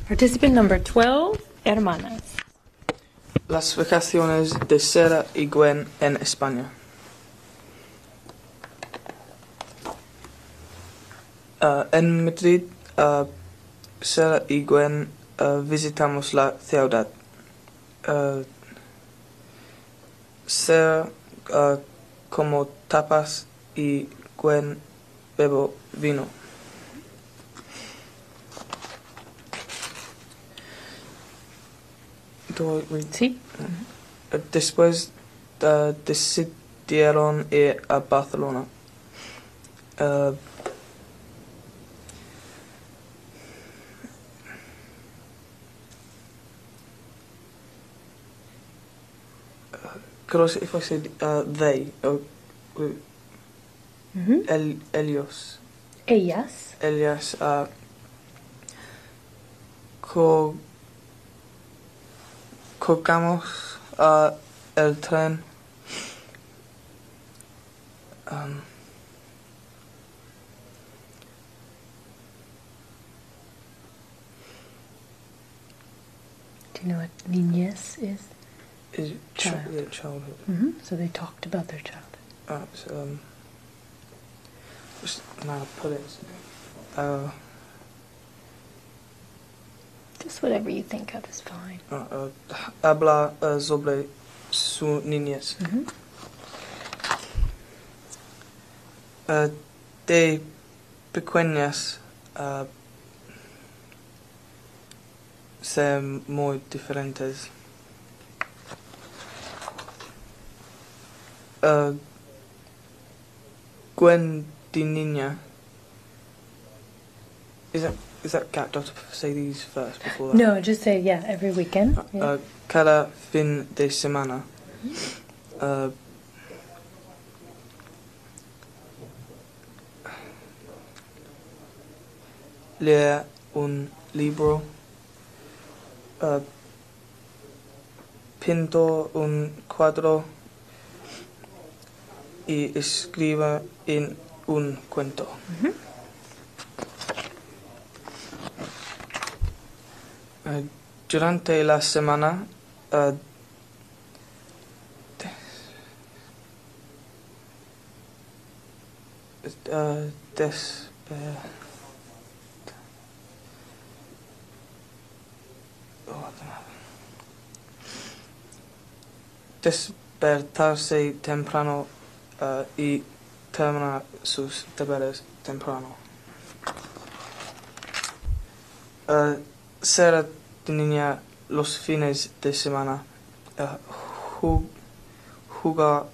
Participant number 12, hermanas. Las vacaciones de Sarah y Gwen en España. En Madrid, Sarah y Gwen visitamos la ciudad. Sarah como tapas y Gwen bebo vino. Sí. Después decidieron ir a Barcelona. Creo que fuese they, ellos. Ellas. Cogamos el tren. Do you know what niñez is? Is Child. childhood. So they talked about their childhood. Just now put it. Just whatever you think of is fine. Habla sobre su niñez. De pequeñas son muy diferentes. Gwen de niña. Is that cat? Do I have to say these first before that? No, just say, every weekend. Yeah. Cada fin de semana. Lee un libro. Pinto un cuadro. Y escriba en un cuento. Durante la semana, despertarse temprano y terminar sus deberes temprano. Ser de niña los fines de semana, jugar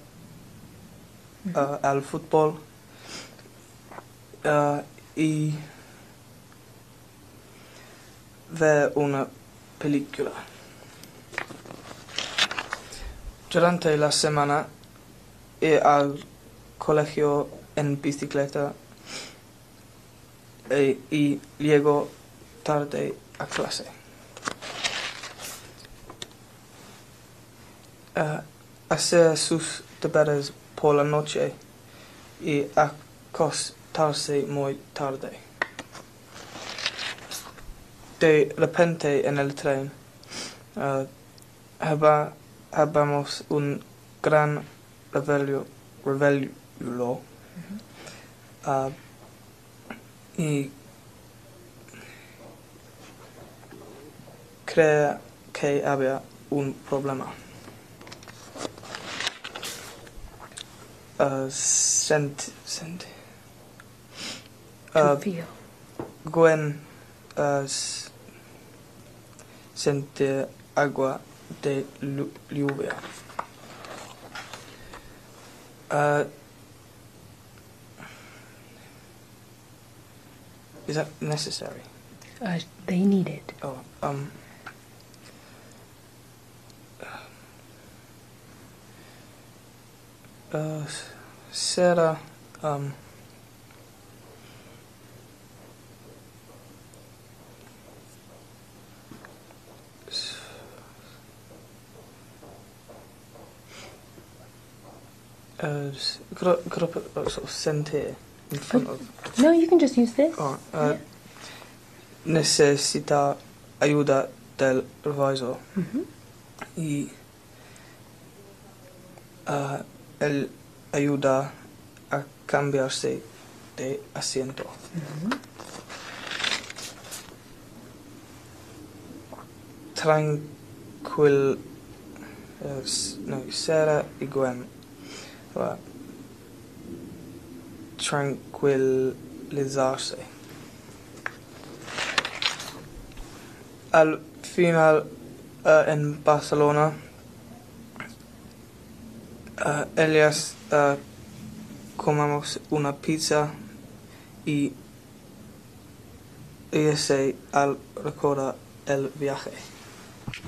al fútbol y ver una película. Durante la semana, ir al colegio en bicicleta y llego tarde a clase. Hacer sus deberes por la noche y acostarse muy tarde. De repente en el tren habamos un gran revuelo y creo que había un problema. Feel. Gwen sente agua de lluvia. Is that necessary? They need it. Sarah could I put sort of send here in front of? No, you can just use this. Necesita ayuda del revisor y él ayuda a cambiarse de asiento. Sarah y Gwen tranquilizarse. Al final, en Barcelona, Elias comamos una pizza y ese al recordar el viaje.